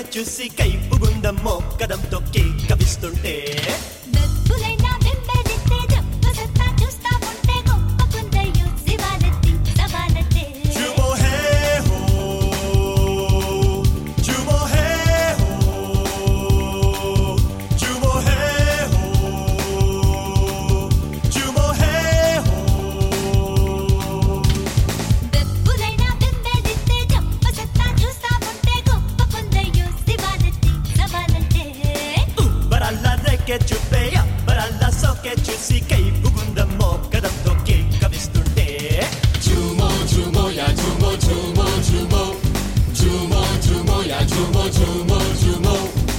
చూసి కైపుగుందమ్మో కదం తొక్కి కవిస్తుంటే చూపే అబ్బరల్లా సోకే చూసి కైపుగుందమ్మో కదం తొక్కి కవిస్తుంటే జూమో జూమో యా జూమో జూమో జూమో జూమో జూమో యా జూమో జూమో జూమో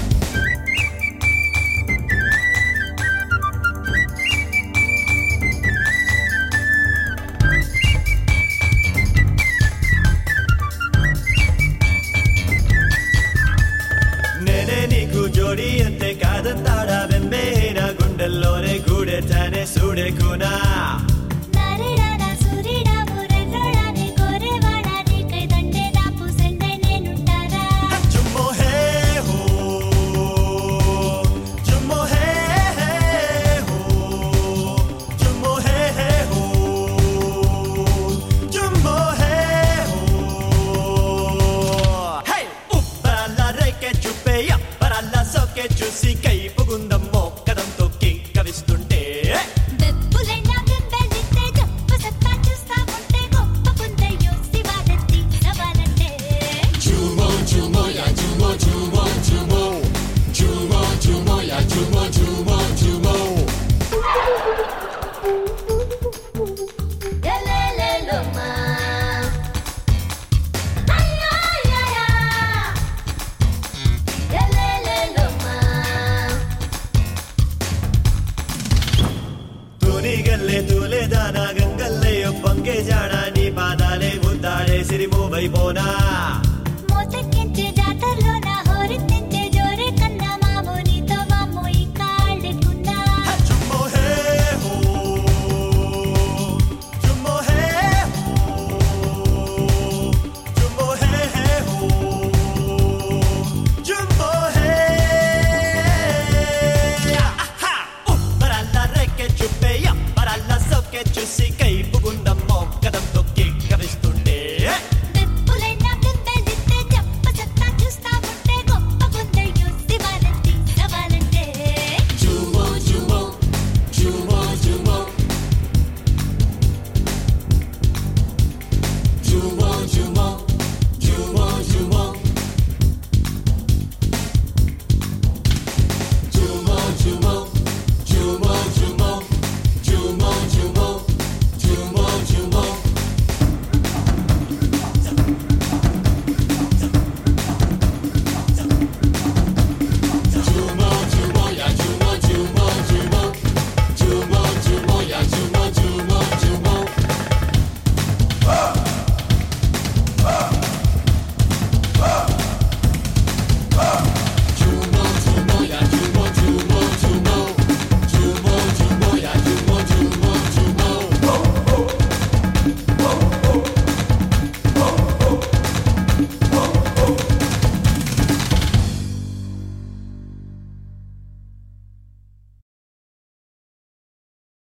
నేనే నీకు జోడి అంతే కాదంతాడా వెంబేనా గుండెల్లోనే గూడెటానే సూడెకునా చూసి కైపుగుందమ్మో కదం తొక్కి కవిస్తుంటే జూమో జూమో యా జూమో జూమో జూమో జూమో జూమో యా జూమో జూమో జూమో గల్లే తూలే దానా గంగల్లే ఒప్పంకే జాడా నీ పాదాలే ముద్దాడే సిరిమో వైపోనా